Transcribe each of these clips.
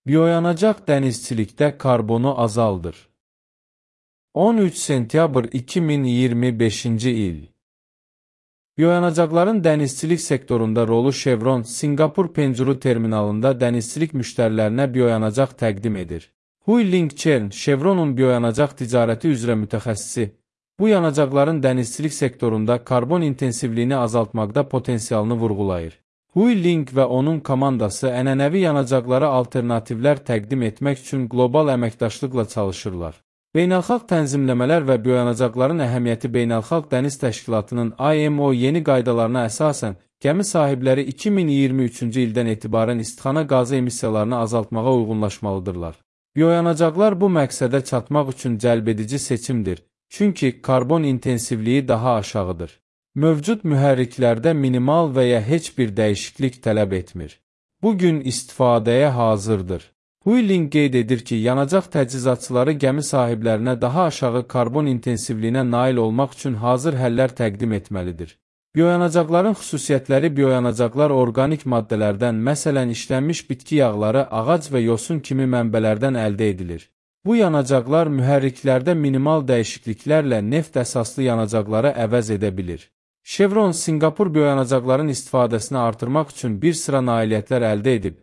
Bioyanacaq dənizçilikdə karbonu azaldır. 13 sentyabr 2025-ci il. Bioyanacaqların dənizçilik sektorunda rolu Chevron, Singapur Penjuru terminalında dənizçilik müştərilərinə bioyanacaq təqdim edir. Hui Ling Chern, Chevronun bioyanacaq ticarəti üzrə mütəxəssisi, bu yanacaqların dənizçilik sektorunda karbon intensivliyini azaltmaqda potensialını vurğulayır. Hui Ling və onun komandası ənənəvi yanacaqlara alternativlər təqdim etmək üçün qlobal əməkdaşlıqla çalışırlar. Beynəlxalq tənzimləmələr və bioyanacaqların əhəmiyyəti Beynəlxalq Dəniz Təşkilatının IMO yeni qaydalarına əsasən, gəmi sahibləri 2023-cü ildən etibarən istixana qazı emissiyalarını azaltmağa uyğunlaşmalıdırlar. Bioyanacaqlar bu məqsədə çatmaq üçün cəlbedici seçimdir, çünki karbon intensivliyi daha aşağıdır. Mövcud mühərriklərdə minimal və ya heç bir dəyişiklik tələb etmir. Bugün istifadəyə hazırdır. Hui Ling qeyd edir ki, yanacaq təchizatçıları gəmi sahiblərinə daha aşağı karbon intensivliyinə nail olmaq üçün hazır həllər təqdim etməlidir. Bioyanacaqların xüsusiyyətləri bioyanacaqlar orqanik maddələrdən, məsələn işlənmiş bitki yağları, ağac və yosun kimi mənbələrdən əldə edilir. Bu yanacaqlar mühərriklərdə minimal dəyişikliklərlə neft əsaslı yanacaqları əvəz edə bilir. Chevron, Singapur bioyanacaqların istifadəsini artırmaq üçün bir sıra nailiyyətlər əldə edib,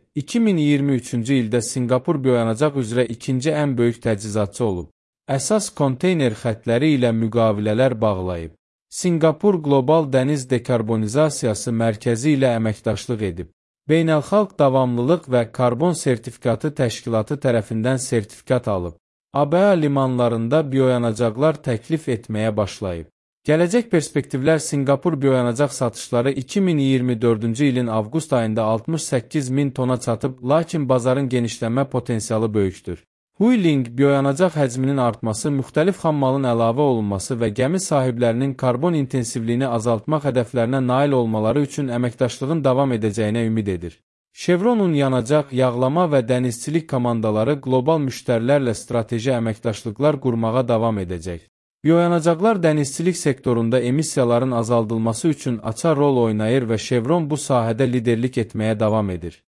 2023-cü ildə Singapur bioyanacaq üzrə ikinci ən böyük təchizatçı olub. Əsas konteyner xətləri ilə müqavilələr bağlayıb. Singapur Qlobal Dəniz Dekarbonizasiyası Mərkəzi ilə əməkdaşlıq edib. Beynəlxalq Davamlılıq və Karbon Sertifikatı Təşkilatı tərəfindən sertifikat alıb. ABA limanlarında bioyanacaqlar təklif etməyə başlayıb. Gələcək perspektivlər Singapur bioyanacaq satışları 2024-cü ilin avqust ayında 68 min tona çatıb, lakin bazarın genişlənmə potensialı böyükdür. Hui Ling, bioyanacaq həcminin artması, müxtəlif xammalın əlavə olunması və gəmi sahiblərinin karbon intensivliyini azaltmaq hədəflərinə nail olmaları üçün əməkdaşlığın davam edəcəyinə ümid edir. Chevronun yanacaq, yağlama və dənizçilik komandaları qlobal müştərilərlə strateji əməkdaşlıqlar qurmağa davam edəcək. Bioyanacaqlar dənizçilik sektorunda emissiyaların azaldılması üçün açar rol oynayır və Chevron bu sahədə liderlik etməyə davam edir.